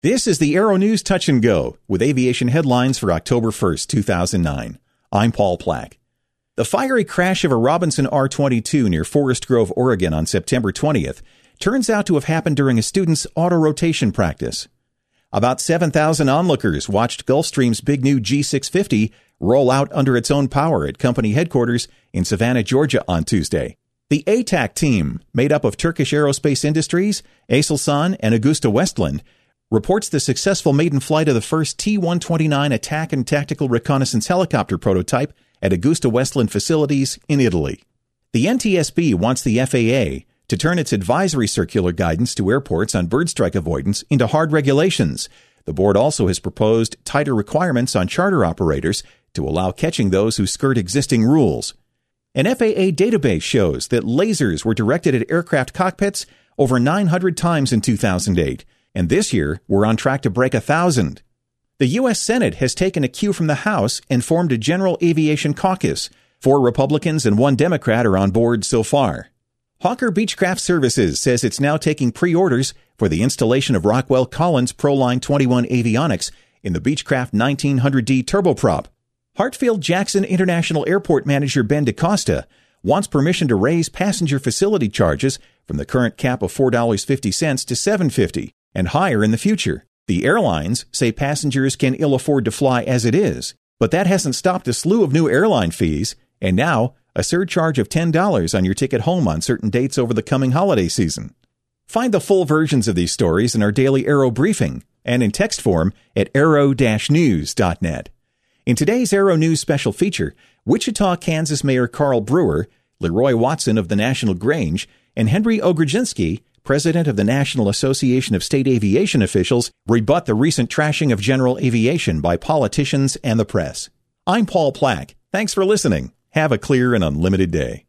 This is the Aero News Touch and Go with aviation headlines for October 1st, 2009. I'm Paul Plack. The fiery crash of a Robinson R-22 near Forest Grove, Oregon on September 20th turns out to have happened during a student's auto-rotation practice. About 7,000 onlookers watched Gulfstream's big new G650 roll out under its own power at company headquarters in Savannah, Georgia on Tuesday. The ATAC team, made up of Turkish Aerospace Industries, Aselsan, and AgustaWestland, reports the successful maiden flight of the first T-129 attack and tactical reconnaissance helicopter prototype at AgustaWestland facilities in Italy. The NTSB wants the FAA to turn its advisory circular guidance to airports on bird strike avoidance into hard regulations. The board also has proposed tighter requirements on charter operators to allow catching those who skirt existing rules. An FAA database shows that lasers were directed at aircraft cockpits over 900 times in 2008, and this year we're on track to break 1,000. The U.S. Senate has taken a cue from the House and formed a general aviation caucus. 4 Republicans and 1 Democrat are on board so far. Hawker Beechcraft Services says it's now taking pre-orders for the installation of Rockwell Collins ProLine 21 avionics in the Beechcraft 1900D turboprop. Hartfield-Jackson International Airport manager Ben DaCosta wants permission to raise passenger facility charges from the current cap of $4.50 to $7.50 and higher in the future. The airlines say passengers can ill afford to fly as it is, but that hasn't stopped a slew of new airline fees, and now a surcharge of $10 on your ticket home on certain dates over the coming holiday season. Find the full versions of these stories in our daily Aero briefing and in text form at aero-news.net. In today's Aero News special feature, Wichita, Kansas Mayor Carl Brewer, Leroy Watson of the National Grange, and Henry Ogrodzinski, president of the National Association of State Aviation Officials, rebut the recent trashing of general aviation by politicians and the press. I'm Paul Plack. Thanks for listening. Have a clear and unlimited day.